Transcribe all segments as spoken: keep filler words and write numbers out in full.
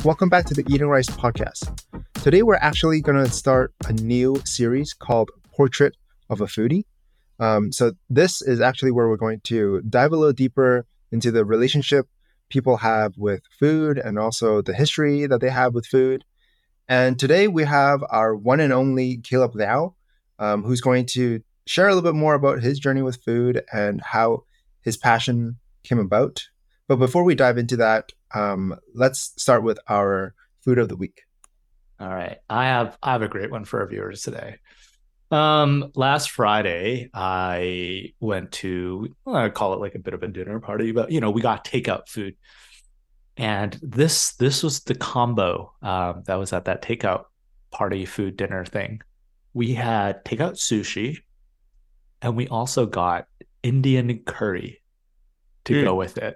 Welcome back to the Eating Rice podcast. Today we're actually going to start a new series called Portrait of a Foodie. Um, so this is actually where we're going to dive a little deeper into the relationship people have with food and also the history that they have with food. And today we have our one and only Caleb Liao, um, who's going to share a little bit more about his journey with food and how his passion came about. But before we dive into that, um, let's start with our food of the week. All right. I have I have a great one for our viewers today. Um, last Friday, I went to, well, I call it like a bit of a dinner party, but you know, we got takeout food. And this this was the combo um, that was at that takeout party food dinner thing. We had takeout sushi, and we also got Indian curry to Mm. go with it.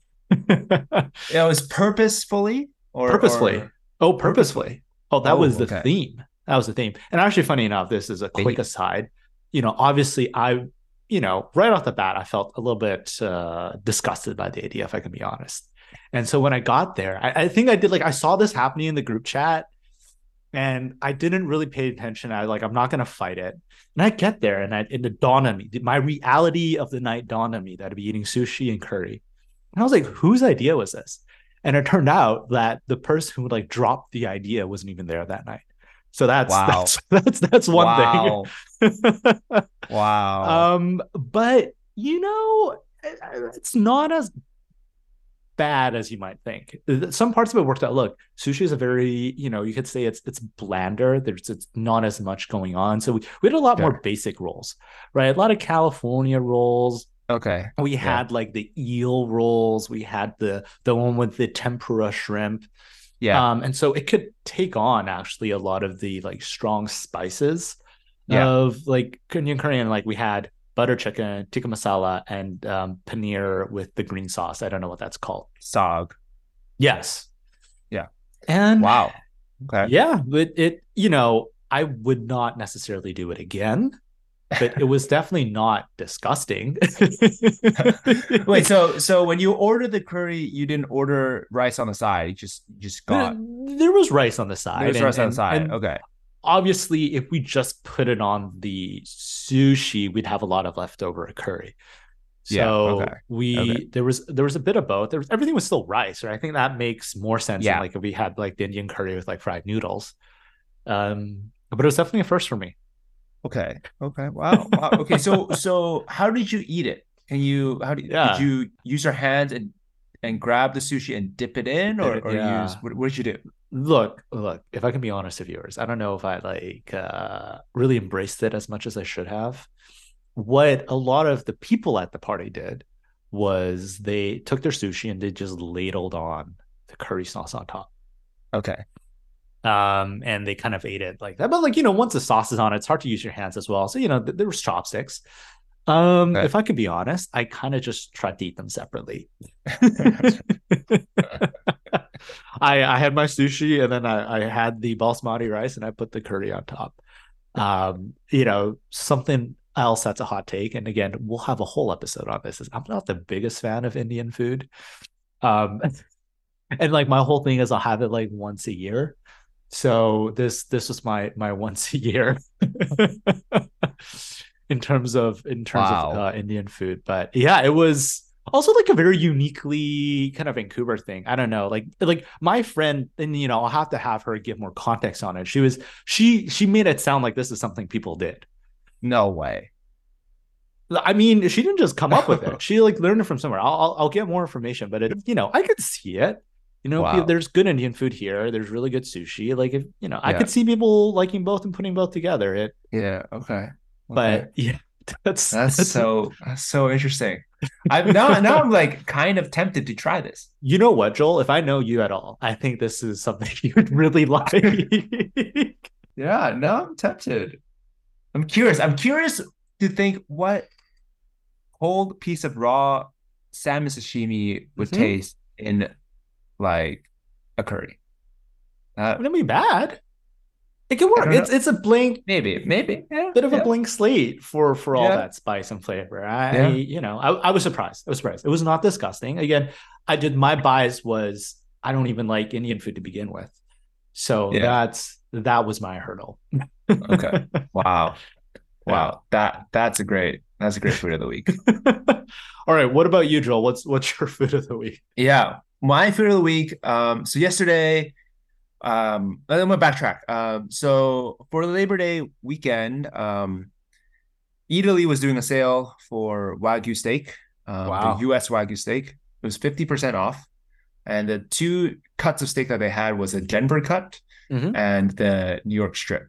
It was purposefully or Purposefully. or- Oh, purposefully. Oh, that Oh, was the okay. theme. That was the theme. And actually, funny enough, this is a quick Theme. aside. You know, obviously, I, you know, right off the bat, I felt a little bit uh, disgusted by the idea, if I can be honest. And so when I got there, I, I think I did like I saw this happening in the group chat, and I didn't really pay attention. I like I'm not gonna fight it. And I get there, and I, it dawned on me. My reality of the night dawned on me that I'd be eating sushi and curry. And I was like, whose idea was this? And it turned out that the person who like dropped the idea wasn't even there that night. So that's Wow. that's that's that's one wow. thing. Wow. um, but you know, it's not as bad as you might think. Some parts of it worked out. Look, sushi is a very, you know, you could say it's it's blander. There's it's not as much going on. So we, we had a lot Sure. more basic rolls, right? A lot of California rolls. Okay. We Yeah. had like the eel rolls. We had the the one with the tempura shrimp. Yeah. Um, and so it could take on actually a lot of the like strong spices Yeah. of like Korean Korean. Like we had butter chicken, tikka masala, and um, paneer with the green sauce. I don't know what that's called. Sog. Yes. Yeah. And Wow. Okay. yeah, but it, you know, I would not necessarily do it again, but it was definitely not disgusting. Wait, so so when you ordered the curry, you didn't order rice on the side. You just you just got there was rice on the side. there was and- rice on and- the side. and Okay. Obviously, if we just put it on the sushi, we'd have a lot of leftover curry. So Yeah, okay, we okay. there was there was a bit of both. There was everything was still rice, right? I think that makes more sense Yeah. than like if we had like the Indian curry with like fried noodles. Um, but it was definitely a first for me. Okay. Okay. Wow. Wow. Okay. So so how did you eat it? Can you how did, Yeah. did you use your hands and and grab the sushi and dip it in, or, or Yeah. use what, what did you do? Look, look, if I can be honest with viewers, I don't know if I like uh really embraced it as much as I should have. What a lot of the people at the party did was they took their sushi and they just ladled on the curry sauce on top. Okay. Um, and they kind of ate it like that. But like, you know, once the sauce is on it, it's hard to use your hands as well. So, you know, th- there was chopsticks. Um, Okay. if I could be honest, I kind of just tried to eat them separately. I I had my sushi and then I, I had the basmati rice and I put the curry on top. Um, you know, something else that's a hot take, and again, we'll have a whole episode on this, is I'm not the biggest fan of Indian food. Um, and like my whole thing is I'll have it like once a year. So this this was my my once a year in terms of in terms Wow. of uh, Indian food. But yeah, it was also like a very uniquely kind of Vancouver thing. I don't know, like like my friend, and you know, I'll have to have her give more context on it. She was she she made it sound like this is something people did. No way. I mean, she didn't just come up with it. She like learned it from somewhere. I'll I'll, I'll get more information, but it, you know, I could see it. You know, Wow. there's good Indian food here. There's really good sushi. Like if you know, I Yeah. could see people liking both and putting both together. It, Yeah. Okay. but yeah, that's That's so that's so interesting. I'm now now I'm like kind of tempted to try this. You know what, Joel? If I know you at all, I think this is something you would really like. Yeah, no, I'm tempted. I'm curious. I'm curious to think what cold piece of raw salmon sashimi would Mhm. taste in like a curry. Uh, Wouldn't be bad. It can I work. don't know. It's it's a blank maybe, maybe. Yeah, bit of a yeah. blank slate for for all Yeah. that spice and flavor. I Yeah. you know I, I was surprised. I was surprised. It was not disgusting. Again, I did my bias was I don't even like Indian food to begin with. So Yeah. that's that was my hurdle. Okay. Wow. Yeah. Wow. That that's a great that's a great food of the week. All right. What about you, Joel? What's what's your food of the week? Yeah. My food of the week. Um, so yesterday, um, I'm gonna backtrack. Um, so for the Labor Day weekend, um, Italy was doing a sale for Wagyu steak, um, the Wow. U S Wagyu steak. It was fifty percent off. And the two cuts of steak that they had was a Denver cut Mhm. and the New York strip.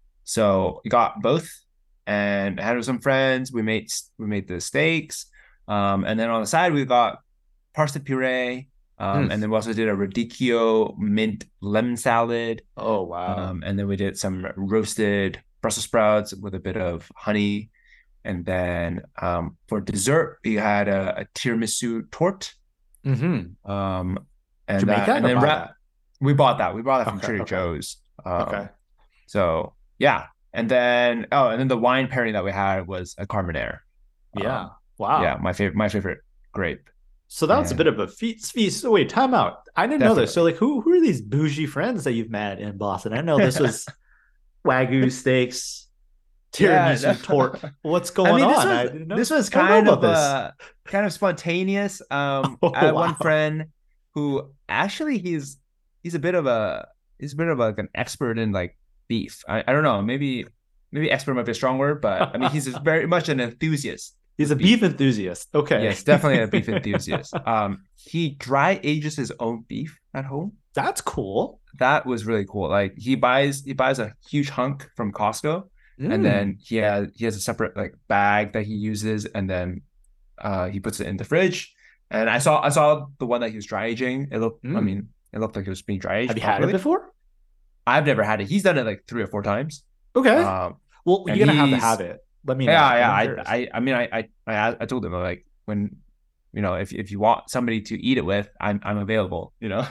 So we got both and had with some friends. We made we made the steaks. Um, and then on the side we got parsnip puree. Um, Mm. and then we also did a radicchio mint lemon salad. Oh wow. Um, and then we did some roasted Brussels sprouts with a bit of honey. And then um, for dessert, we had a, a tiramisu torte. Mm-hmm. Um, and Did you make that, that and or then buy wrap, that? we bought that. We bought that from Okay, Trader okay. Joe's. Um, Okay. So yeah, and then oh, and then the wine pairing that we had was a Carmenere. Yeah. Um, Wow. Yeah, my favorite, my favorite grape. So that was a And- bit of a feast. feast. So wait, time out. I didn't know this. So like, who who are these bougie friends that you've met in Boston? I know this was Wagyu steaks, Yeah, tiramisu that- torte. What's going I mean, this on? was, I didn't know. this was I don't know kind about of this. uh, kind of spontaneous. Um, Oh, I had one wow. friend who actually he's he's a bit of a he's a bit of like an expert in like beef. I, I don't know, maybe maybe expert might be a strong word, but I mean he's just very much an enthusiast. He's a beef enthusiast. Okay. Yes, definitely a beef enthusiast. Um, he dry ages his own beef at home. That's cool. That was really cool. Like he buys he buys a huge hunk from Costco, Mm. and then he has he has a separate like bag that he uses, and then uh he puts it in the fridge. And I saw I saw the one that he was dry aging. It looked I Mm. mean it looked like it was being dry aged. Have you had it properly. before? I've never had it. He's done it like three or four times. Okay. Um, well, you're and gonna have to he's- have it. Let me know. yeah, I'm yeah. curious. I, I I mean I I I I told him like when you know if if you want somebody to eat it with, I'm I'm available. You know.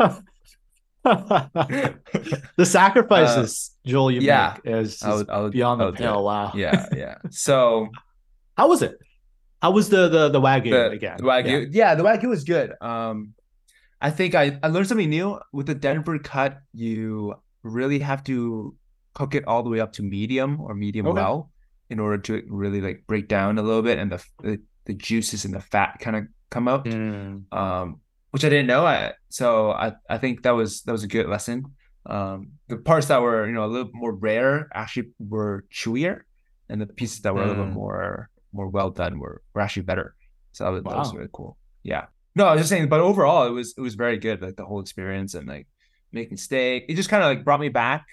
the sacrifices, Joel, you yeah. make is, I is would, I would, beyond I the would do pale. it. Wow. Yeah, yeah. So How was it? How was the the the wagyu the, again? the wagyu, yeah. the wagyu was good. Um, I think I I learned something new with the Denver cut. You really have to cook it all the way up to medium or medium Okay. well in order to really like break down a little bit and the the, the juices and the fat kind of come out. Mm. Um, which I didn't know. I so I I think that was that was a good lesson. Um, the parts that were you know a little more rare actually were chewier, and the pieces that were a little bit Mm. more more well done were were actually better. So that was, that was Wow. really cool. Yeah. No, I was just saying, but overall, it was it was very good. Like the whole experience and like making steak, it just kind of like brought me back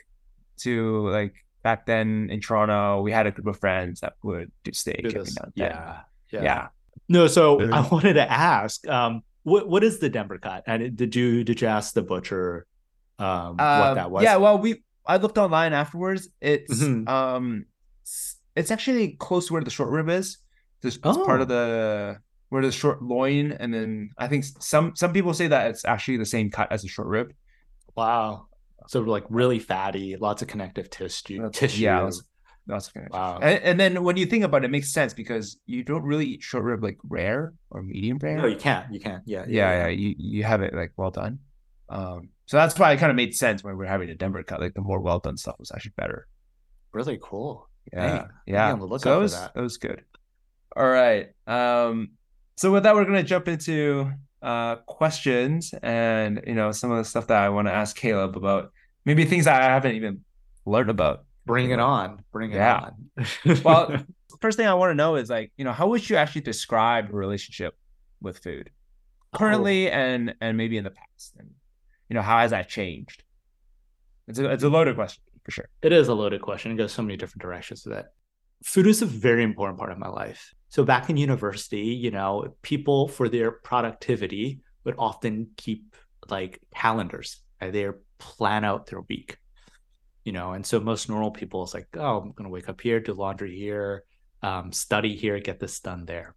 to like back then in Toronto. We had a group of friends that would do steak Do every this. now and then. Yeah, yeah. Yeah. No, so Really? I wanted to ask, um, what what is the Denver cut? And did you did you ask the butcher um what Um, that was? Yeah, well, we I looked online afterwards. It's Mhm. um, s- it's actually close to where the short rib is. It's, it's part Oh. of the where the short loin, and then I think some some people say that it's actually the same cut as the short rib. Wow. So like really fatty, lots of connective tissue. That's- tissue. Yeah, that's, that's okay. Wow. And, and then when you think about it, it makes sense because you don't really eat short rib like rare or medium rare. No, you can't. You can't. Yeah. yeah, yeah, you you have it like well done. Um, so that's why it kind of made sense when we were having a Denver cut. Like the more well done stuff was actually better. Really cool. Yeah, Dang, yeah. on the lookout so that for was that. that was good. All right. Um, so with that, we're gonna jump into uh questions and you know some of the stuff that I want to ask Caleb about. Maybe things that I haven't even learned about. Bring it Yeah. on. Bring it Yeah. on. Well, first thing I want to know is like, you know, how would you actually describe a relationship with food currently and and maybe in the past, and you know, how has that changed? It's a it's a loaded question for sure. It is a loaded question. It goes so many different directions with it. Food is a very important part of my life. So back in university, you know, people for their productivity would often keep like calendars. Right? They plan out their week, you know, and so most normal people is like, oh, I'm going to wake up here, do laundry here, um, study here, get this done there.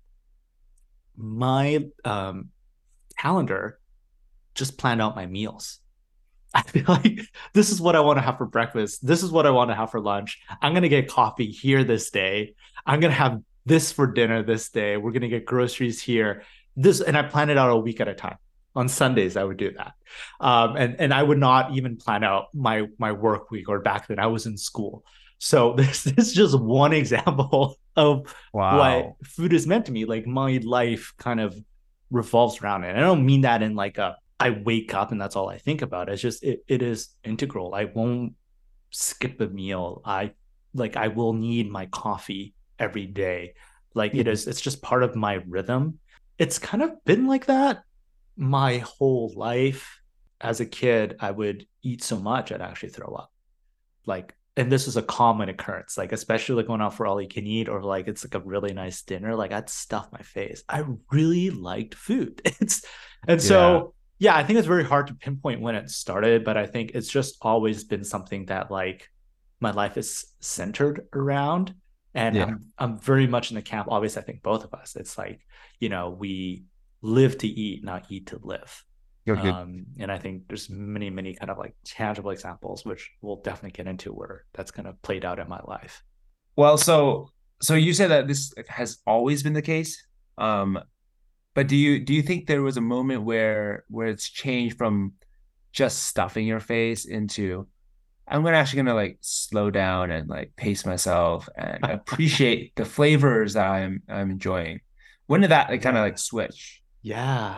My um, calendar just planned out my meals. I feel like this is what I want to have for breakfast. This is what I want to have for lunch. I'm going to get coffee here this day. I'm going to have this for dinner this day. We're going to get groceries here. This, and I plan it out a week at a time. On Sundays, I would do that. Um, and, and I would not even plan out my, my work week, or back then I was in school. So this, this is just one example of Wow. what food is meant to me. Like my life kind of revolves around it. And I don't mean that in like a, I wake up and that's all I think about. It's just, it, it is integral. I won't skip a meal. I like, I will need my coffee every day. Like mm-hmm. it is, it's just part of my rhythm. It's kind of been like that my whole life. As a kid, I would eat so much I'd actually throw up. Like, and this is a common occurrence, like especially like going out for all you can eat, or like it's like a really nice dinner, like I'd stuff my face. I really liked food. It's and so yeah. yeah, I think it's very hard to pinpoint when it started, but I think it's just always been something that like my life is centered around. And yeah. I'm I'm very much in the camp. Obviously, I think both of us. It's like, you know, we live to eat, not eat to live. Okay. Um, and I think there's many, many kind of like tangible examples, which we'll definitely get into, where that's kind of played out in my life. Well, so so you said that this has always been the case, um, but do you do you think there was a moment where where it's changed from just stuffing your face into, I'm gonna actually gonna like slow down and like pace myself and appreciate the flavors that I'm I'm enjoying? When did that like, kind of like switch? Yeah.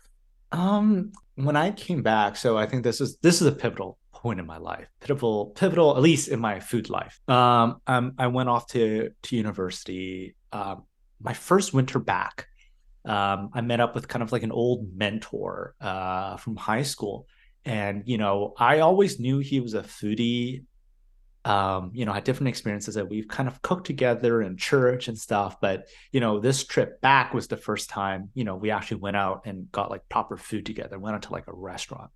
Um, when I came back, so I think this is this is a pivotal point in my life. Pivotal, pivotal, at least in my food life. Um, um I went off to to university. Um, my first winter back, um, I met up with kind of like an old mentor uh from high school. And, you know, I always knew he was a foodie. Um, you know, had different experiences that we've kind of cooked together in church and stuff. But, you know, this trip back was the first time, you know, we actually went out and got like proper food together, went out to like a restaurant.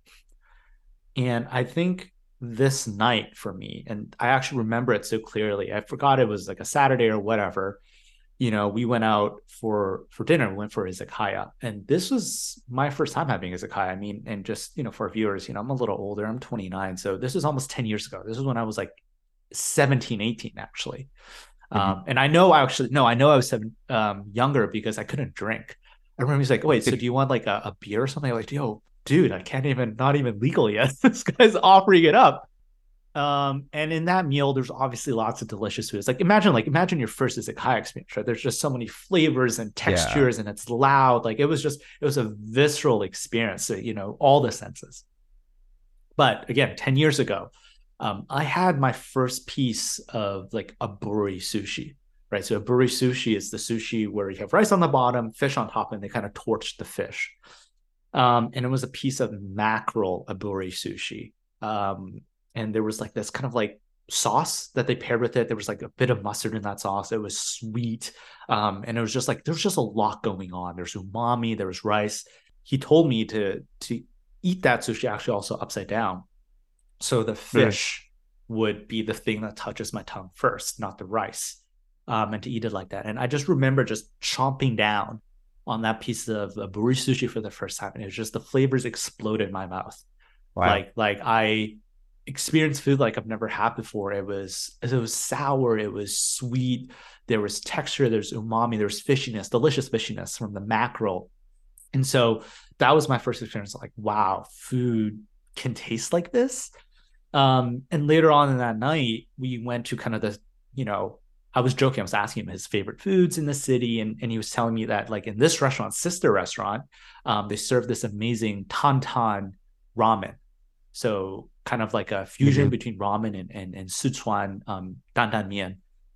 And I think this night for me, and I actually remember it so clearly, I forgot it was like a Saturday or whatever, you know, we went out for, for dinner, we went for izakaya. And this was my first time having izakaya. I mean, and just, you know, for viewers, you know, I'm a little older, I'm twenty-nine. So this was almost ten years ago. This is when I was like seventeen, eighteen, actually. Mm-hmm. Um, and I know I actually, no, I know I was seven, um, younger because I couldn't drink. I remember he's like, wait, so do you want like a, a beer or something? I'm like, yo, dude, I can't even, not even legal yet. This guy's offering it up. Um, and in that meal, there's obviously lots of delicious foods. Like imagine, like imagine your first izakaya experience, right? There's just so many flavors and textures, yeah. and it's loud. Like it was just, it was a visceral experience, so, you know, all the senses. But again, ten years ago, um, I had my first piece of like a aburi sushi, right? So aburi sushi is the sushi where you have rice on the bottom, fish on top, and they kind of torch the fish. Um, and it was a piece of mackerel aburi sushi. Um, And there was like this kind of like sauce that they paired with it. There was like a bit of mustard in that sauce. It was sweet. Um, and it was just like, there was just a lot going on. There's umami, there was rice. He told me to, to eat that sushi actually also upside down. So the fish mm. would be the thing that touches my tongue first, not the rice. Um, and to eat it like that. And I just remember just chomping down on that piece of aburi sushi for the first time. And it was just, the flavors exploded in my mouth. Wow. Like, like I experienced food like I've never had before. It was it was sour, it was sweet, there was texture, there's umami, there's fishiness, delicious fishiness from the mackerel. And so that was my first experience, like, wow, food can taste like this. Um, and later on in that night, we went to kind of the, you know, I was joking, I was asking him his favorite foods in the city, and, and he was telling me that like in this restaurant, sister restaurant, um, they serve this amazing tantan ramen. So kind of like a fusion mm-hmm. between ramen and, and, and Sichuan um, dandan mian.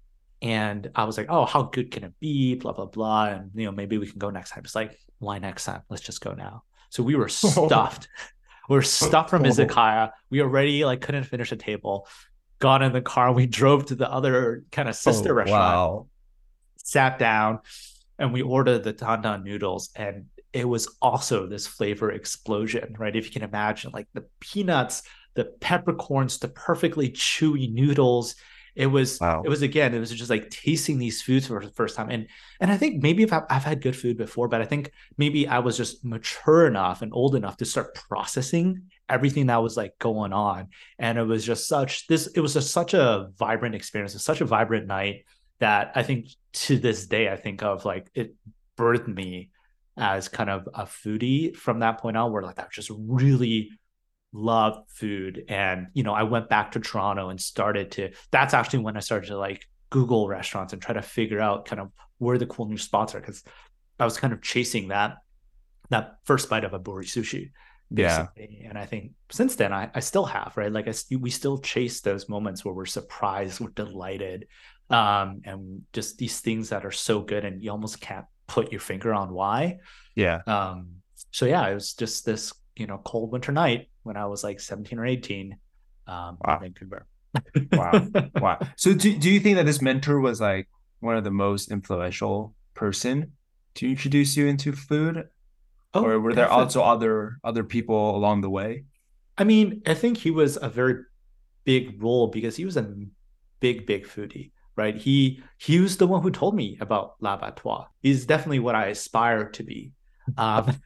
And I was like, oh, how good can it be? Blah, blah, blah. And, you know, maybe we can go next time. It's like, why next time? Let's just go now. So we were stuffed. we were stuffed from izakaya. We already like couldn't finish the table. Got in the car. We drove to the other kind of sister oh, restaurant. Wow. Sat down and we ordered the dandan noodles. And it was also this flavor explosion, right? If you can imagine, like the peanuts, the peppercorns, the perfectly chewy noodles. It was, wow. it was again, it was just like tasting these foods for the first time. And, and I think maybe if I've, I've had good food before, but I think maybe I was just mature enough and old enough to start processing everything that was like going on. And it was just such this, it was just such a vibrant experience. It's such a vibrant night that I think to this day, I think of like it birthed me as kind of a foodie from that point on, where like I just really loved food. And, you know, I went back to Toronto and started to, that's actually when I started to like Google restaurants and try to figure out kind of where the cool new spots are. Cause I was kind of chasing that, that first bite of a Bori Sushi. Basically. Yeah. And I think since then I, I still have, right? Like I, we still chase those moments where we're surprised, we're delighted. Um, and just these things that are so good and you almost can't put your finger on why. Yeah. Um, so yeah, it was just this, you know, cold winter night when I was like seventeen or eighteen, um, wow. in Vancouver. Wow. Wow. So do, do you think that this mentor was like one of the most influential person to introduce you into food? Oh, or were there definitely. also other other people along the way? I mean, I think he was a very big role because he was a big, big foodie, right? He he was the one who told me about L'Abattoir. He's definitely what I aspire to be. Um,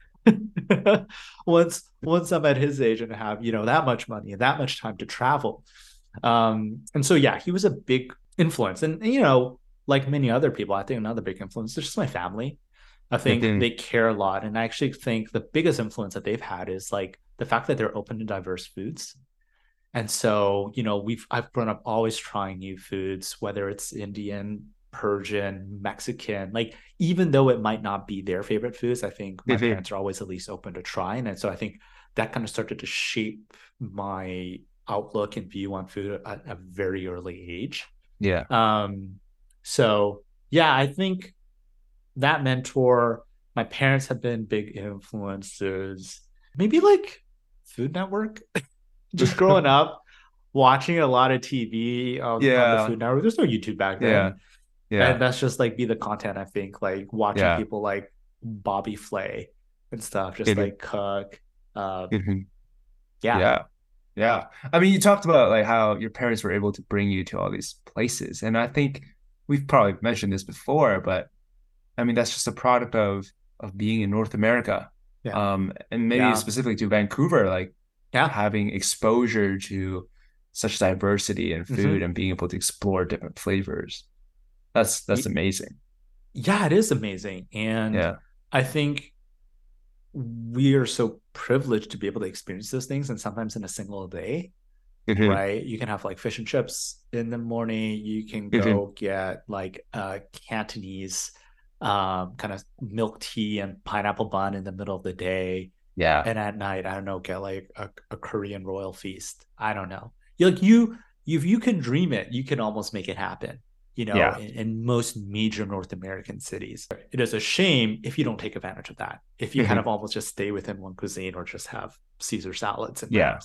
once once I'm at his age and have, you know, that much money and that much time to travel. Um, and so, yeah, he was a big influence. And, you know, like many other people, I think another big influence is just my family. I think mm-hmm. they care a lot. And I actually think the biggest influence that they've had is like the fact that they're open to diverse foods. And so, you know, we've, I've grown up always trying new foods, whether it's Indian, Persian, Mexican, like, even though it might not be their favorite foods, I think my mm-hmm. parents are always at least open to trying. And so I think that kind of started to shape my outlook and view on food at a very early age. Yeah. Um, so yeah, I think that mentor, my parents have been big influences, maybe like Food Network, just growing up, watching a lot of T V on, yeah. on the Food Network. There's no YouTube back then. Yeah. Yeah. And that's just like be the content, I think, like watching yeah. people like Bobby Flay and stuff, just mm-hmm. like cook. Uh, mm-hmm. Yeah. Yeah. Yeah. I mean, you talked about like how your parents were able to bring you to all these places. And I think we've probably mentioned this before, but I mean, that's just a product of of being in North America. Yeah. Um, and maybe yeah. specifically to Vancouver, like yeah. having exposure to such diversity in food mm-hmm. and being able to explore different flavors. That's that's amazing. Yeah, it is amazing. And yeah. I think we are so privileged to be able to experience those things, and sometimes in a single day, mm-hmm. right? You can have like fish and chips in the morning. You can go mm-hmm. get like uh, Cantonese um, kind of milk tea and pineapple bun in the middle of the day. Yeah. And at night, I don't know, get like a, a Korean royal feast. I don't know. You like you, if you can dream it, you can almost make it happen. You know, yeah. in, in most major North American cities. It is a shame if you don't take advantage of that. If you mm-hmm. kind of almost just stay within one cuisine or just have Caesar salads and yeah.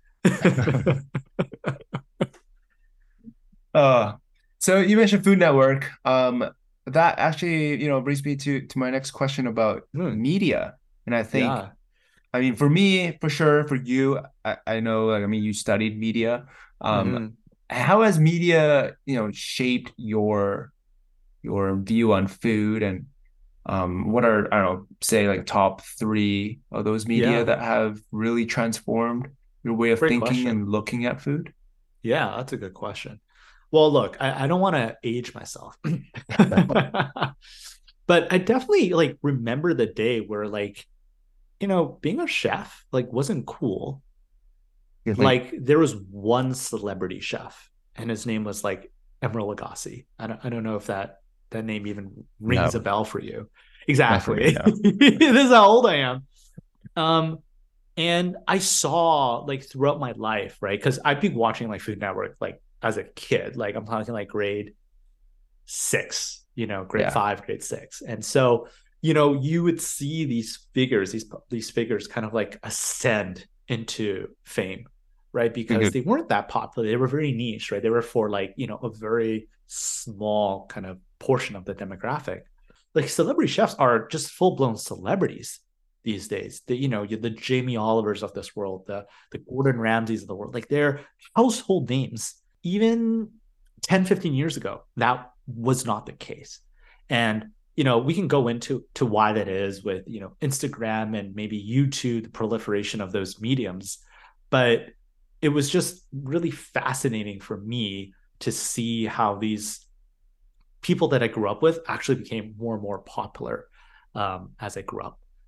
uh, so you mentioned Food Network. Um, that actually, you know, brings me to to my next question about mm. media. And I think, yeah. I mean, for me, for sure, for you, I, I know, like, I mean, you studied media. Um, mm-hmm. How has media, you know, shaped your your view on food, and um, what are, I don't know, say like top three of those media yeah. that have really transformed your way of Great thinking question. And looking at food? Yeah, that's a good question. Well, look, I, I don't want to age myself, but I definitely like remember the day where like, you know, being a chef like wasn't cool. Like, like there was one celebrity chef, and his name was like Emeril Lagasse. I don't, I don't know if that that name even rings no. a bell for you. Exactly. No. This is how old I am. Um, and I saw like throughout my life, right? Because I've been watching like Food Network like as a kid. Like I'm talking like grade six, you know, grade yeah. five, grade six, and so you know you would see these figures, these these figures, kind of like ascend into fame. Right, because mm-hmm. they weren't that popular. They were very niche, right? They were for like, you know, a very small kind of portion of the demographic. Like celebrity chefs are just full-blown celebrities these days. The, you know, the Jamie Olivers of this world, the the Gordon Ramsays of the world, like they're household names. Even ten, fifteen years ago, that was not the case. And, you know, we can go into to why that is with, you know, Instagram and maybe YouTube, the proliferation of those mediums. But it was just really fascinating for me to see how these people that I grew up with actually became more and more popular um, as I grew up.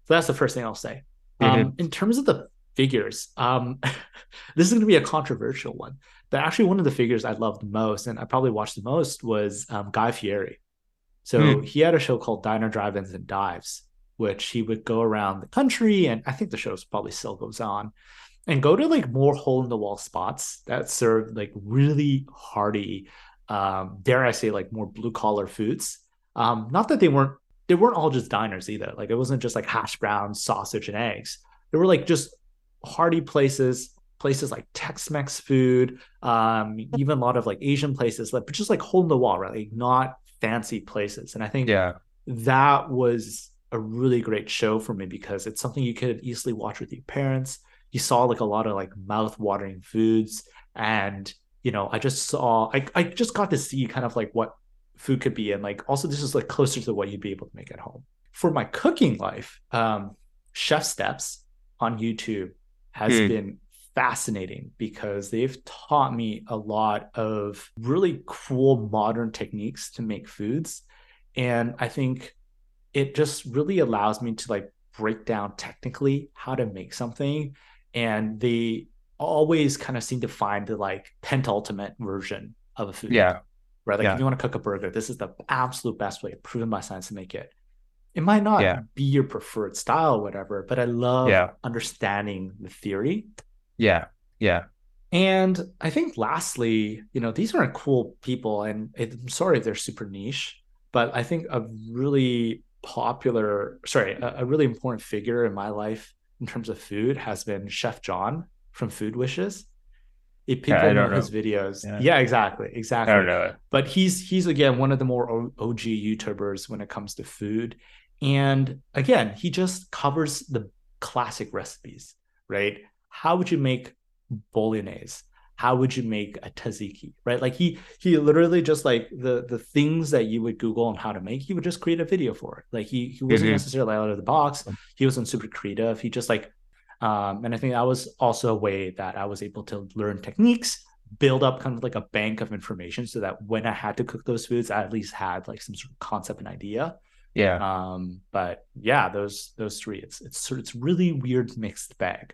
So that's the first thing I'll say. Mhm. Um, in terms of the figures, um, this is going to be a controversial one, but actually one of the figures I loved most and I probably watched the most was um, Guy Fieri. So Hmm. he had a show called Diner Drive-ins and Dives, which he would go around the country, and I think the show probably still goes on, and go to like more hole-in-the-wall spots that serve like really hearty, um, dare I say, like more blue-collar foods. Um, not that they weren't they weren't all just diners either. Like it wasn't just like hash browns, sausage, and eggs. They were like just hearty places, places like Tex-Mex food, um, even a lot of like Asian places, like but just like hole in the wall, right? Like not fancy places. And I think Yeah. that was a really great show for me because it's something you could easily watch with your parents. You saw like a lot of like mouth-watering foods, and you know, I just saw I, I just got to see kind of like what food could be, and like also this is like closer to what you'd be able to make at home. For my cooking life, um, Chef Steps on YouTube has Hmm. been fascinating because they've taught me a lot of really cool modern techniques to make foods. And I think it just really allows me to like break down technically how to make something. And they always kind of seem to find the like pentultimate version of a food. Yeah. Right. Like Yeah. if you want to cook a burger, this is the absolute best way, proven by science, to make it. It might not Yeah. be your preferred style or whatever, but I love Yeah. understanding the theory. Yeah. Yeah. And I think lastly, you know, these aren't cool people, and I'm sorry if they're super niche, but I think a really popular, sorry, a, a really important figure in my life in terms of food has been Chef John from Food Wishes. If Yeah, people I know don't his know. videos, Yeah. yeah, exactly, I exactly. don't know it. But he's he's again one of the more O G YouTubers when it comes to food, and again, he just covers the classic recipes, right? How would you make bolognese? How would you make a tzatziki, right? Like he he literally just like the the things that you would Google on how to make, he would just create a video for it. Like he he wasn't Mhm. necessarily out of the box. He wasn't super creative. He just like, um, and I think that was also a way that I was able to learn techniques, build up kind of like a bank of information, so that when I had to cook those foods, I at least had like some sort of concept and idea. Yeah. Um, but yeah, those those three, it's it's it's really weird mixed bag.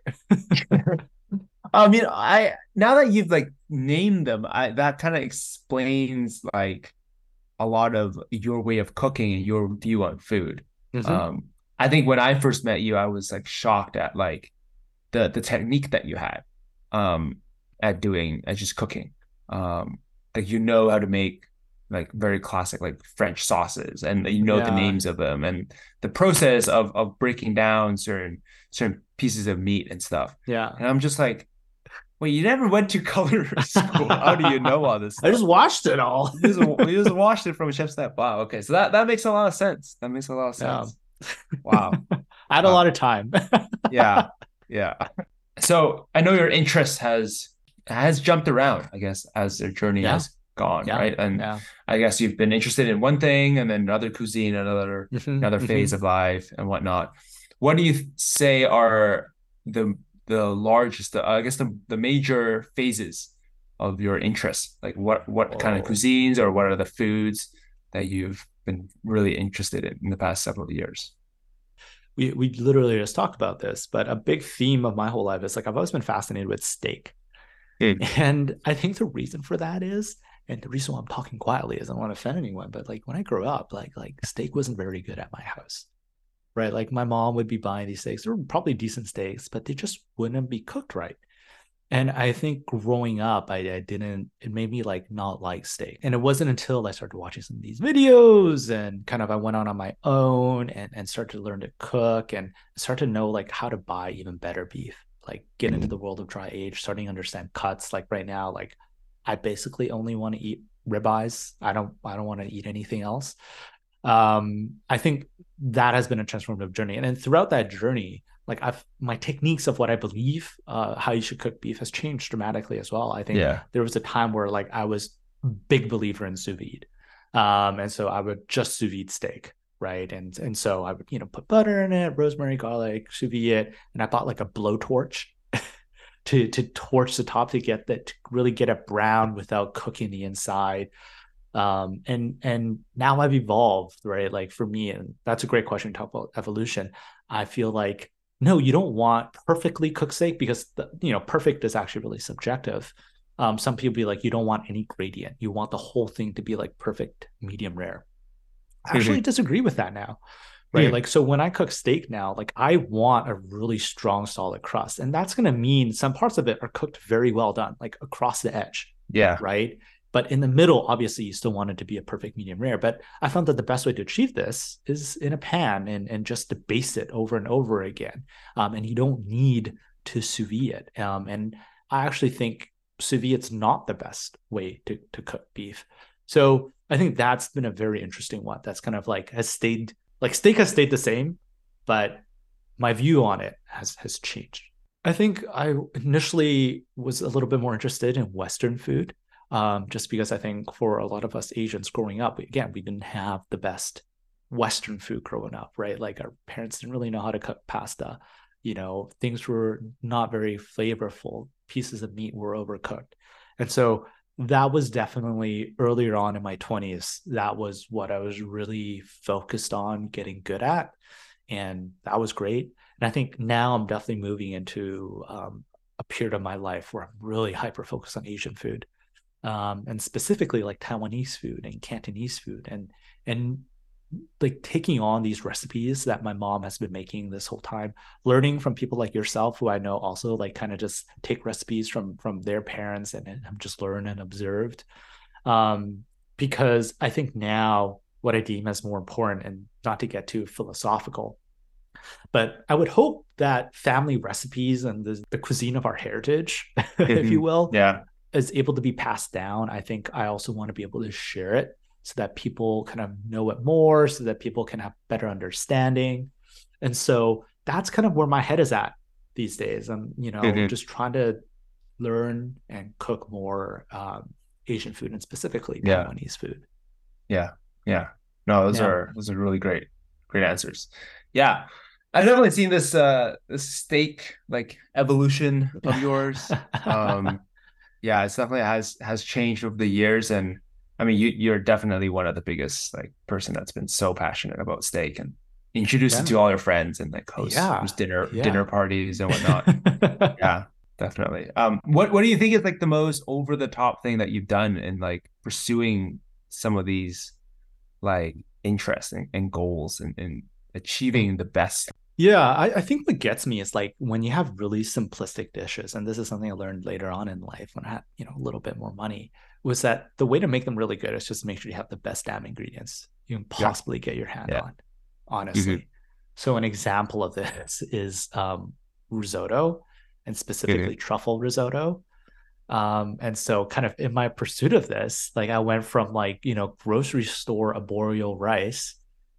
I mean, I now that you've like named them, I that kind of explains like a lot of your way of cooking and your view on food. Mhm. Um, I think when I first met you, I was like shocked at like the the technique that you had um at doing at just cooking. Um, like you know how to make like very classic like French sauces, and you know the Yeah. names of them and the process of of breaking down certain certain pieces of meat and stuff. Yeah. And I'm just like, wait, you never went to culinary school. How do you know all this stuff? I just watched it all. You just, you just watched it from a chef's step. Wow. Okay. So that, that makes a lot of sense. That makes a lot of Yeah. sense. Wow. I had a Wow. lot of time. Yeah. Yeah. So I know your interest has has jumped around, I guess, as your journey Yeah. has gone, Yeah. right? And Yeah. I guess you've been interested in one thing and then another cuisine, another Mhm, another mhm. phase of life and whatnot. What do you say are the the largest, uh, I guess the the major phases of your interest? Like what what kind of Whoa. cuisines or what are the foods that you've been really interested in in the past several years? We we literally just talked about this, but a big theme of my whole life is like I've always been fascinated with steak. Hmm. And I think the reason for that is, and the reason why I'm talking quietly is I don't want to offend anyone, but like when I grew up, like like steak wasn't very good at my house. Right? Like my mom would be buying these steaks. They were probably decent steaks, but they just wouldn't be cooked right. And I think growing up, I, I didn't, it made me like not like steak. And it wasn't until I started watching some of these videos and kind of I went on on my own and, and started to learn to cook and start to know like how to buy even better beef, like get into the world of dry age, starting to understand cuts. Like right now, like I basically only want to eat ribeyes. I don't, I don't want to eat anything else. Um, I think that has been a transformative journey. And then throughout that journey, like I've my techniques of what I believe uh how you should cook beef has changed dramatically as well. I think Yeah. there was a time where like I was a big believer in sous vide. Um, and so I would just sous vide steak, right? And and so I would, you know, put butter in it, rosemary, garlic, sous vide it, and I bought like a blowtorch to to torch the top to get that to really get it brown without cooking the inside. Um, and and now I've evolved, right? Like for me, and that's a great question to talk about evolution. I feel like no, you don't want perfectly cooked steak because the, you know, perfect is actually really subjective. Um, some people be like, you don't want any gradient. You want the whole thing to be like perfect, medium rare. I actually Mhm. disagree with that now, right? Mm. Like, so when I cook steak now, like I want a really strong, solid crust. And that's going to mean some parts of it are cooked very well done, like across the edge, Yeah. right? But in the middle, obviously, you still want it to be a perfect medium rare. But I found that the best way to achieve this is in a pan and, and just to baste it over and over again. Um, and you don't need to sous vide it. Um, and I actually think sous vide is not the best way to, to cook beef. So I think that's been a very interesting one. That's kind of like has stayed, like steak has stayed the same, but my view on it has has changed. I think I initially was a little bit more interested in Western food, um, just because I think for a lot of us Asians growing up, again, we didn't have the best Western food growing up, right? Like our parents didn't really know how to cook pasta. You know, things were not very flavorful. Pieces of meat were overcooked. And so that was definitely earlier on in my twenties. That was what I was really focused on getting good at. And that was great. And I think now I'm definitely moving into um, a period of my life where I'm really hyper focused on Asian food, um, and specifically like Taiwanese food and Cantonese food, and and like taking on these recipes that my mom has been making this whole time, learning from people like yourself, who I know also like kind of just take recipes from from their parents and, and have just learned and observed. Um, because I think now what I deem as more important, and not to get too philosophical, but I would hope that family recipes and the, the cuisine of our heritage, if you Mhm. will, Yeah. is able to be passed down. I think I also want to be able to share it so that people kind of know it more, so that people can have better understanding. And so that's kind of where my head is at these days. I'm, you know, Mhm. just trying to learn and cook more um, Asian food and specifically Yeah. Taiwanese food. Yeah. Yeah. No, those Yeah. are those are really great, great answers. Yeah. I've definitely seen this uh this steak like evolution of yours. Um yeah, it's definitely has has changed over the years. And I mean you you're definitely one of the biggest like person that's been so passionate about steak and introduce it Yeah. to all your friends and like host Yeah. host dinner dinner Yeah. parties and whatnot. Yeah, definitely. Um, what what do you think is like the most over the top thing that you've done in like pursuing some of these like interests and, and goals and, and achieving the best? Yeah, I, I think what gets me is like when you have really simplistic dishes, and this is something I learned later on in life when I had, you know, a little bit more money, was that the way to make them really good is just to make sure you have the best damn ingredients you can Yeah, possibly get your hand yeah. on, Mhm, honestly. So an example of this is um, risotto, and mhm. specifically truffle risotto. Um, and so kind of in my pursuit of this, like I went from like, you know, grocery store arborio rice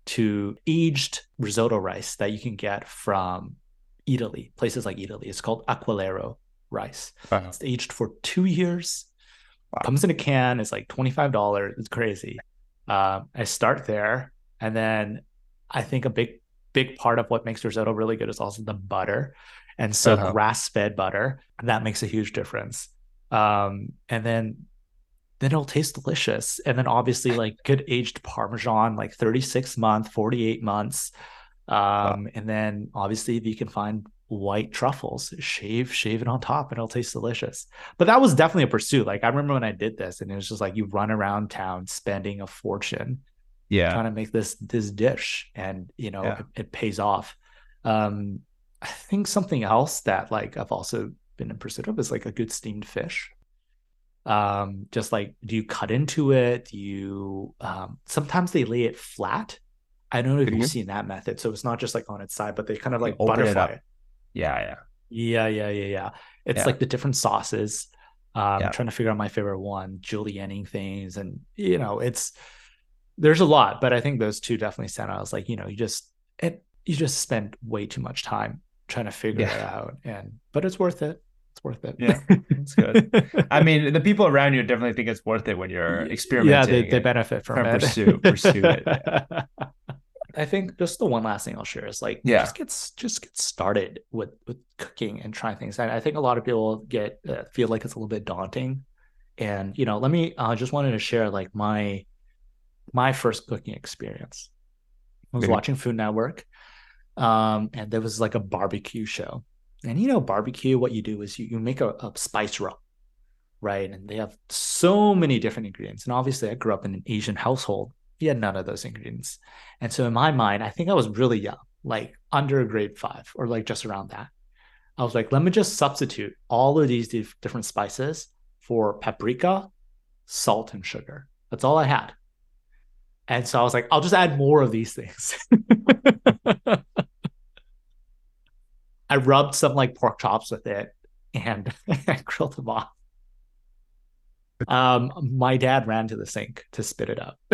to aged risotto rice that you can get from Italy, places like Italy. It's called Aquilero rice. Wow, It's aged for two years, wow. comes in a can, it's like twenty-five dollars. It's crazy. Um, I start there. And then I think a big, big part of what makes risotto really good is also the butter. And so Uh-huh. grass-fed butter, that makes a huge difference. Um, and then then it'll taste delicious. And then obviously like good aged Parmesan, like thirty-six month, forty-eight months. Wow. Um, and then obviously if you can find white truffles, shave, shave it on top and it'll taste delicious. But that was definitely a pursuit. Like I remember when I did this and it was just like you run around town spending a fortune Yeah, trying to make this this dish and you know yeah. it, it pays off. Um, I think something else that like I've also been in pursuit of is like a good steamed fish. Um, just like, do you cut into it? Do you um sometimes they lay it flat. I don't know if you've Mhm. seen that method. So it's not just like on its side, but they kind of You like open it butterfly up. it. Yeah, yeah, Yeah, yeah, yeah, yeah. It's yeah, like the different sauces. Um, yeah. trying to figure out my favorite one, julienning things, and you know, it's there's a lot, but I think those two definitely stand out. It's like, you know, you just it you just spend way too much time trying to figure Yeah. it out. And but it's worth it. It's worth Yeah, that's good. I it. mean, the people around you definitely think it's worth it when you're Yeah, they, experimenting they and benefit from trying to it. pursue pursue it. Yeah. I think just the one last thing I'll share is like Yeah. just get just get started with with cooking and trying things. And I think a lot of people get uh, feel like it's a little bit daunting, And, you know, let me, I uh, just wanted to share like my, my first cooking experience. I was Okay. watching Food Network, um, and there was like a barbecue show. And, you know, barbecue, what you do is you, you make a, a spice rub, right? And they have so many different ingredients. And obviously I grew up in an Asian household. We had none of those ingredients. And so in my mind, I think I was really young, like under grade five or like just around that. I was like, let me just substitute all of these dif- different spices for paprika, salt, and sugar. That's all I had. And so I was like, I'll just add more of these things. I rubbed some like pork chops with it and I grilled them off. Um, my dad ran to the sink to spit it up.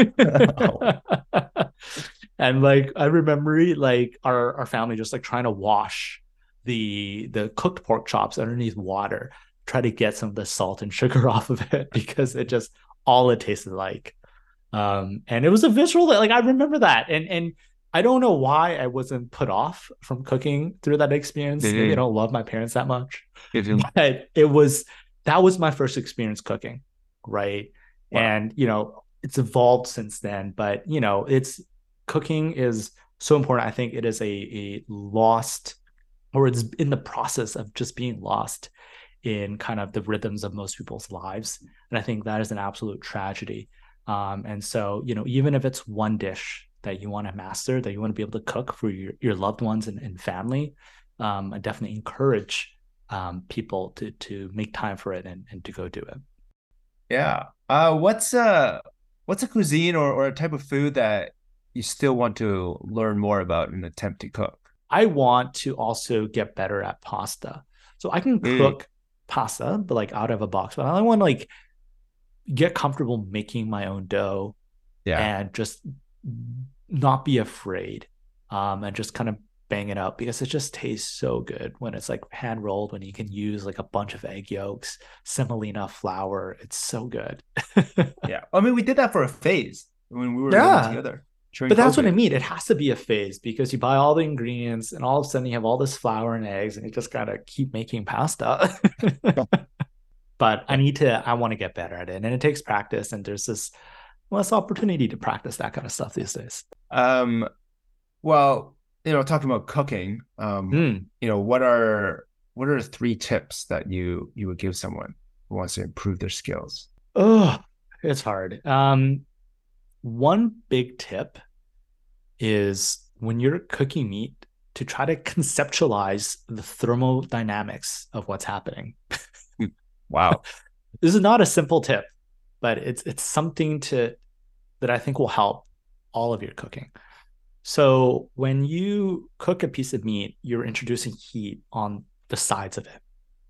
Oh. And like I remember like our, our family just like trying to wash the the cooked pork chops underneath water, try to get some of the salt and sugar off of it because it just all it tasted like. Um, and it was a visual that like I remember that. And and I don't know why I wasn't put off from cooking through that experience. Mm-hmm. Maybe I don't love my parents that much. Mm-hmm. But it was that was my first experience cooking, right? Wow. And you know, it's evolved since then, but you know, it's cooking is so important. I think it is a a lost, or it's in the process of just being lost in kind of the rhythms of most people's lives. And I think that is an absolute tragedy. Um, and so, you know, even if it's one dish that you want to master, that you want to be able to cook for your, your loved ones and, and family, um, I definitely encourage um, people to to make time for it and, and to go do it. Yeah. Uh, what's a what's a cuisine or, or a type of food that you still want to learn more about and attempt to cook? I want to also get better at pasta. So I can Mm. cook pasta, but like out of a box. But I want to like get comfortable making my own dough, yeah, and just not be afraid, um, and just kind of bang it out because it just tastes so good when it's like hand rolled, when you can use like a bunch of egg yolks, semolina flour. It's so good. Yeah. I mean, we did that for a phase when we were Yeah. living together. But that's COVID. What I mean. It has to be a phase because you buy all the ingredients and all of a sudden you have all this flour and eggs and you just gotta keep making pasta. But I need to, I want to get better at it. And it takes practice, and there's this less opportunity to practice that kind of stuff these days. Um, well, you know, talking about cooking, um, mm. you know, what are what are three tips that you you would give someone who wants to improve their skills? Oh, it's hard. Um, one big tip is when you're cooking meat to try to conceptualize the thermodynamics of what's happening. Wow. This is not a simple tip, but it's it's something to that I think will help all of your cooking. So when you cook a piece of meat, you're introducing heat on the sides of it.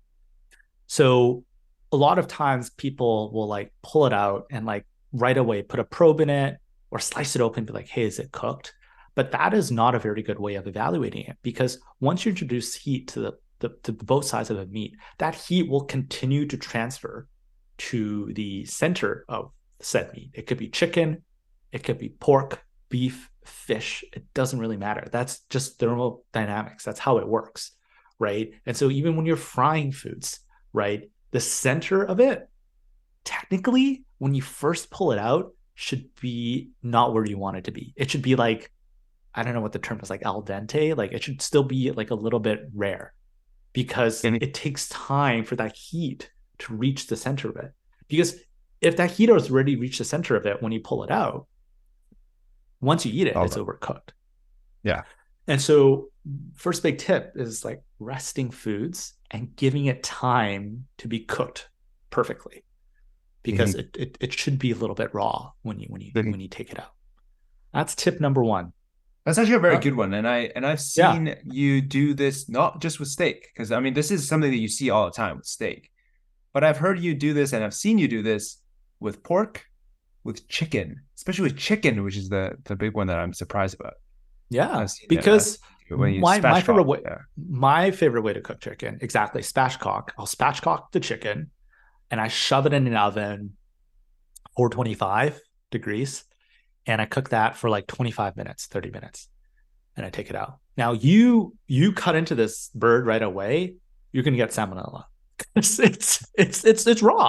So a lot of times people will like pull it out and like right away put a probe in it or slice it open and be like, hey, is it cooked? But that is not a very good way of evaluating it, because once you introduce heat to the The, to both sides of the meat, that heat will continue to transfer to the center of said meat. It could be chicken, it could be pork, beef, fish. It doesn't really matter. That's just thermodynamics. That's how it works, right? And so even when you're frying foods, right, the center of it, technically, when you first pull it out, should be not where you want it to be. It should be like, I don't know what the term is, like al dente. Like it should still be like a little bit rare, because it takes time for that heat to reach the center of it. Because if that heat has already reached the center of it when you pull it out, once you eat it, oh, it's overcooked. Yeah. And so first big tip is like resting foods and giving it time to be cooked perfectly, because mm-hmm. it, it it should be a little bit raw when you when you mm-hmm. when you take it out. That's tip number one. That's actually a very good one. And I and I've seen yeah. you do this not just with steak, because I mean this is something that you see all the time with steak. But I've heard you do this and I've seen you do this with pork, with chicken, especially with chicken, which is the the big one that I'm surprised about. Yeah. Because my, my favorite way yeah. my favorite way to cook chicken, exactly, spatchcock. I'll spatchcock the chicken and I shove it in an oven, four twenty-five degrees. And I cook that for like twenty-five minutes, thirty minutes, and I take it out. Now you you cut into this bird right away, you're gonna get salmonella. it's, it's it's it's it's raw.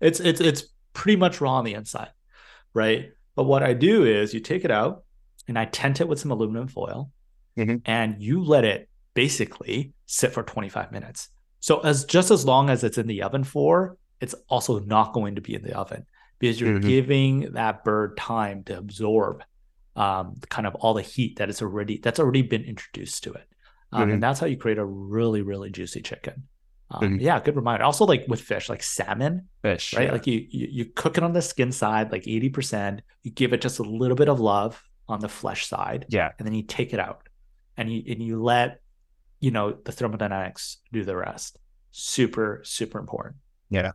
It's it's it's pretty much raw on the inside, right? But what I do is you take it out and I tent it with some aluminum foil, mm-hmm. and you let it basically sit for twenty-five minutes. So as just as long as it's in the oven for, it's also not going to be in the oven because you're mm-hmm. giving that bird time to absorb um, kind of all the heat that is already that's already been introduced to it. Um, mm-hmm. And that's how you create a really, really juicy chicken. Um, mm-hmm. Yeah, good reminder. Also, like with fish, like salmon, fish, right? Yeah. Like you, you you cook it on the skin side, like eighty percent. You give it just a little bit of love on the flesh side, Yeah. and then you take it out, and you and you let you know the thermodynamics do the rest. Super, super important. Yeah.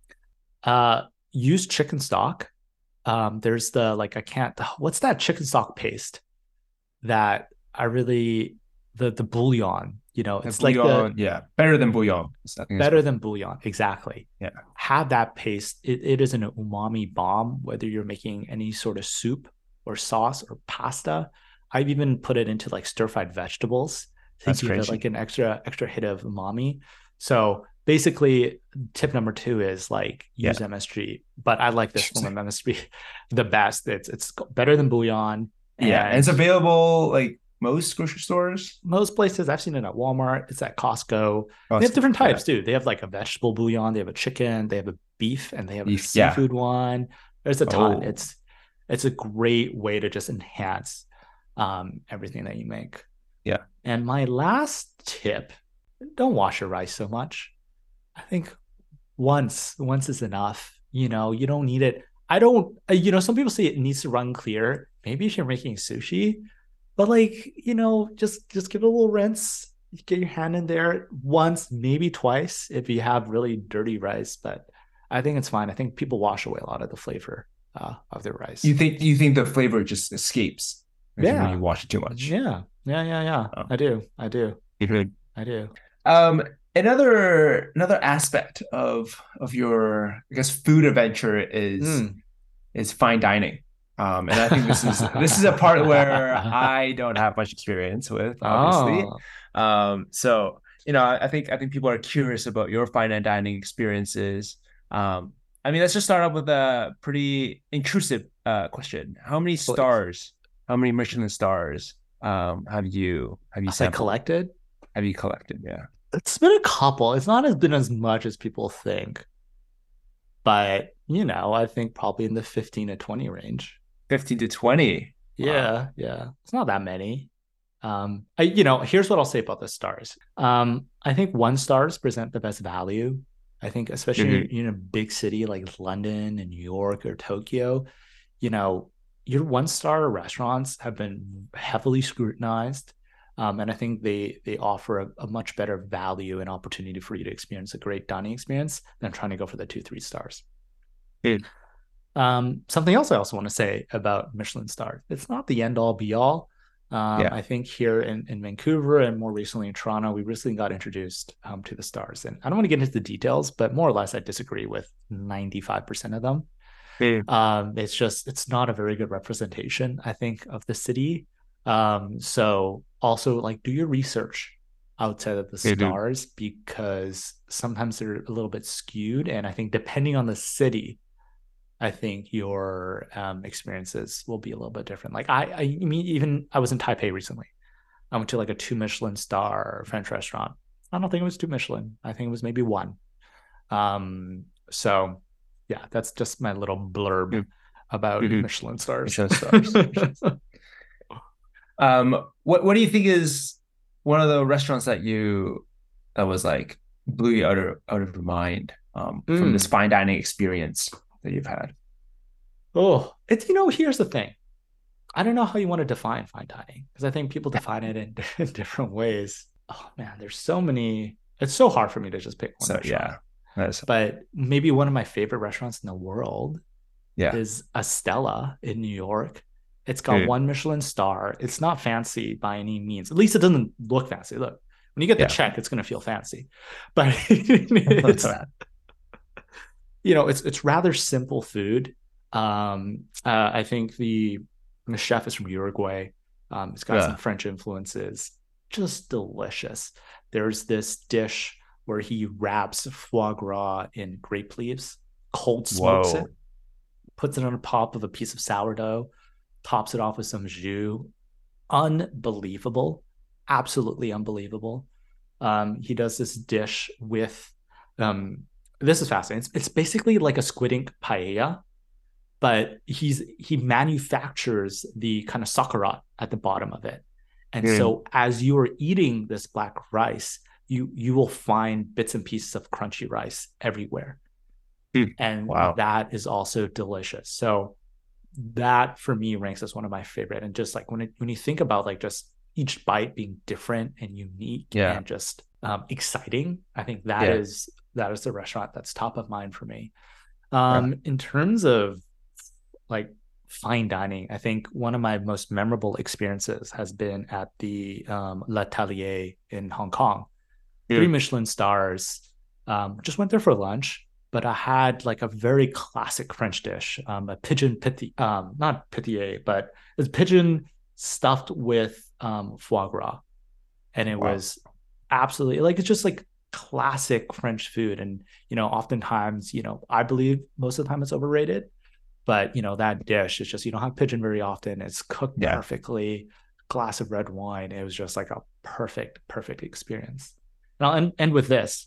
Uh, use chicken stock. Um, there's the like I can't. What's that chicken stock paste that I really the the bouillon? You know, it's bouillon, like the yeah, better than bouillon. better than bouillon, exactly. Yeah, have that paste. It, it is an umami bomb. Whether you're making any sort of soup or sauce or pasta, I've even put it into like stir fried vegetables to That's give crazy. it like an extra extra hit of umami. So basically, tip number two is like use Yeah. M S G, but I like this form of M S G the best. It's it's better than bouillon. Yeah, and it's available like most grocery stores. Most places. I've seen it at Walmart. It's at Costco. Costco, They have different types yeah. too. They have like a vegetable bouillon. They have a chicken. They have a beef, and they have Beef, a yeah. seafood one. There's a ton. Oh. It's it's a great way to just enhance um, everything that you make. Yeah. And my last tip: don't wash your rice so much. I think once once is enough. You know, you don't need it. I don't. You know, some people say it needs to run clear. Maybe if you're making sushi. But like, you know, just just give it a little rinse. Get your hand in there once, maybe twice if you have really dirty rice. But I think it's fine. I think people wash away a lot of the flavor uh, of their rice. You think you think the flavor just escapes yeah. when you wash it too much? Yeah, yeah, yeah, yeah. Oh. I do, I do, mm-hmm. I do. Um, another another aspect of of your I guess food adventure is Mm. is fine dining. Um, and I think this is this is a part where I don't have much experience with, obviously. Oh. Um, so you know, I think I think people are curious about your fine dining experiences. Um, I mean, let's just start off with a pretty intrusive uh, question: how many stars, how many Michelin stars um, have you have you have I collected? Have you collected? Yeah, it's been a couple. It's not as been as much as people think, but you know, I think probably in the fifteen to twenty range. fifteen to twenty. Yeah, wow. Yeah. It's not that many. Um, I, you know, here's what I'll say about the stars. Um, I think one stars present the best value. I think, especially mm-hmm. in a big city like London and New York or Tokyo, you know, your one star restaurants have been heavily scrutinized. Um, and I think they they offer a, a much better value and opportunity for you to experience a great dining experience than trying to go for the two, three stars. Yeah. Um, something else I also want to say about Michelin stars. It's not the end all be all. Um, yeah. I think here in, in Vancouver and more recently in Toronto, we recently got introduced um, to the stars. And I don't want to get into the details, but more or less I disagree with ninety-five percent of them. Yeah. Um, it's just, it's not a very good representation, I think, of the city. Um, so also like do your research outside of the stars, yeah, because sometimes they're a little bit skewed. And I think depending on the city, I think your um, experiences will be a little bit different. Like I, I mean, even I was in Taipei recently. I went to like a two Michelin star French restaurant. I don't think it was two Michelin. I think it was maybe one. Um, so yeah, that's just my little blurb mm-hmm. about mm-hmm. Michelin stars. Michelin stars. um, what what do you think is one of the restaurants that you that was like blew you out of out of your mind um, mm. from this fine dining experience that you've had? Oh, it's, you know, here's the thing. I don't know how you want to define fine dining, because I think people define it in, in different ways. Oh man, there's so many. It's so hard for me to just pick one. So restaurant. yeah, is... but maybe one of my favorite restaurants in the world yeah. is Estella in New York. It's got mm. one Michelin star. It's not fancy by any means. At least it doesn't look fancy. Look, when you get the yeah. check, it's going to feel fancy. But it's, you know, it's it's rather simple food. Um, uh, I think the the chef is from Uruguay. Um, it's got yeah. some French influences. Just delicious. There's this dish where he wraps foie gras in grape leaves cold smokes Whoa. it, puts it on top of a piece of sourdough, tops it off with some jus. Unbelievable. Absolutely unbelievable. Um, he does this dish with, um, this is fascinating. It's, it's basically like a squid ink paella, but he's he manufactures the kind of sauerkraut at the bottom of it. And mm. so as you are eating this black rice, you you will find bits and pieces of crunchy rice everywhere. Mm. And wow. that is also delicious. So that for me ranks as one of my favorite. And just like when it, when you think about like just each bite being different and unique yeah. and just um, exciting, I think that yeah. is that is the restaurant that's top of mind for me. Um, yeah. In terms of like fine dining, I think one of my most memorable experiences has been at the um, L'Atelier in Hong Kong. Yeah. Three Michelin stars. Um, just went there for lunch, but I had like a very classic French dish, um, a pigeon piti, um, not pitié, but it's pigeon stuffed with um, foie gras, and it wow. was absolutely like it's just like classic French food. And you know, oftentimes, you know, I believe most of the time it's overrated. But, you know, that dish, it's just, you don't have pigeon very often. It's cooked yeah. perfectly, glass of red wine. It was just like a perfect, perfect experience. And I'll end, end with this.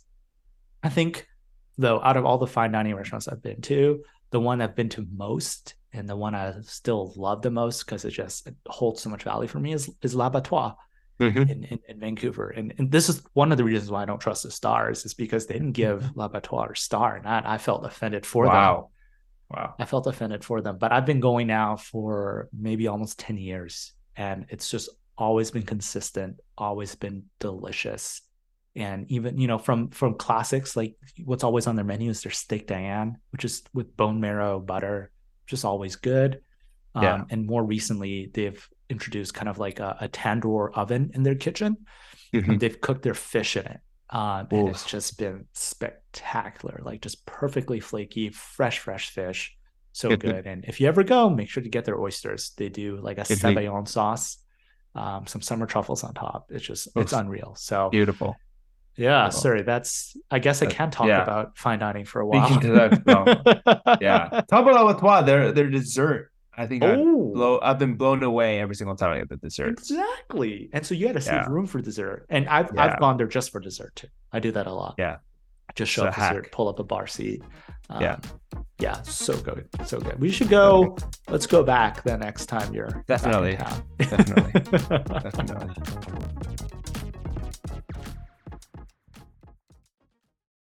I think, though, out of all the fine dining restaurants I've been to, the one I've been to most and the one I still love the most because it just it holds so much value for me is, is L'Abattoir mm-hmm. in, in, in Vancouver. And, and this is one of the reasons why I don't trust the stars is because they didn't give mm-hmm. L'Abattoir a star. And I, I felt offended for wow. them. Wow. I felt offended for them, but I've been going now for maybe almost ten years and it's just always been consistent, always been delicious. And even, you know, from, from classics, like what's always on their menu is their steak Diane, which is with bone marrow butter, just always good. Yeah. Um, and more recently, they've introduced kind of like a, a tandoor oven in their kitchen. Mm-hmm. And they've cooked their fish in it. Um, and it's just been spectacular, like just perfectly flaky, fresh, fresh fish. So good. And if you ever go, make sure to get their oysters. They do like a Savaillon sauce, um, some summer truffles on top. It's just, it's unreal. So beautiful. Yeah. Beautiful. Sorry. That's, I guess I can talk yeah. about fine dining for a while. Speaking to that, well, yeah. Talk about L'Abattoir, their, their dessert. I think oh. I've, blow, I've been blown away every single time I get the dessert. Exactly. And so you got to save yeah. room for dessert. And I've yeah. I've gone there just for dessert too. I do that a lot. Yeah. Just show up dessert, pull up a bar seat. Um, yeah. Yeah. So good. So good. We should go. Okay. Let's go back the next time you're definitely. Back in town. Definitely. Definitely.